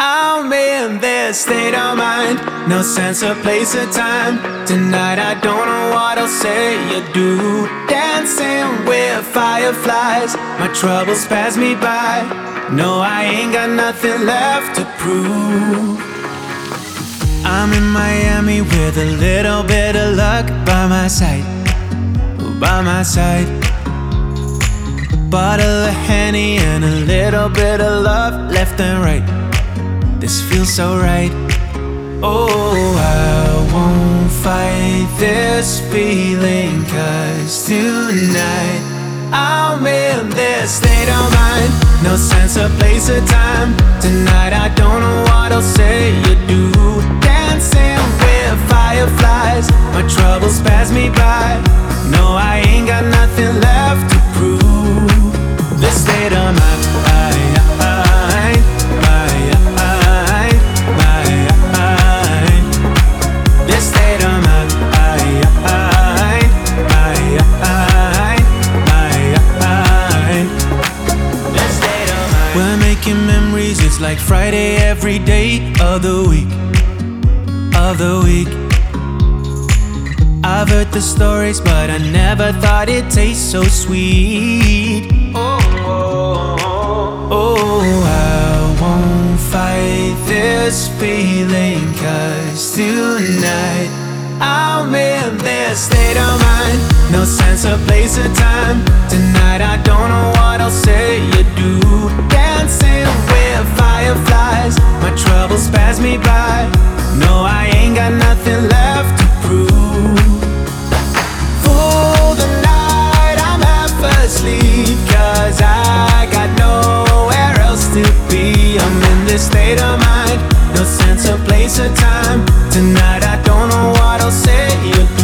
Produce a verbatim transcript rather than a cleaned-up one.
I'm in this state of mind, no sense of place or time. Tonight I don't know what I'll say or do. Dancing with fireflies, my troubles pass me by. No, I ain't got nothing left to prove. I'm in Miami with a little bit of luck by my side, by my side. Bottle of Henny and a little bit of love left and right. This feels so right. Oh, I won't fight this feeling, 'cause tonight I'm in this state of mind, no sense of place or time. Tonight I don't know what I'll say or do. Dancing with fireflies, my troubles pass me by. No, I ain't got nothing left to prove. This state of mind, mind, mind, mind. This state of mind, mind, mind, mind. This state of mind. We're making memories, it's like Friday every day of the week, of the week. I've heard the stories, but I never thought it tastes so sweet. Oh, oh, oh, oh, I won't fight this feeling, 'cause tonight I'm in this state of mind, no sense of place or time. Tonight I don't know what I'll say or do. Dancing with fireflies, my troubles pass me by. No, I ain't got nothing left to prove. For the night I'm half asleep, 'cause I got nowhere else to be. I'm in this state of mind, no sense of place or time. Tonight I don't know what I'll say or do.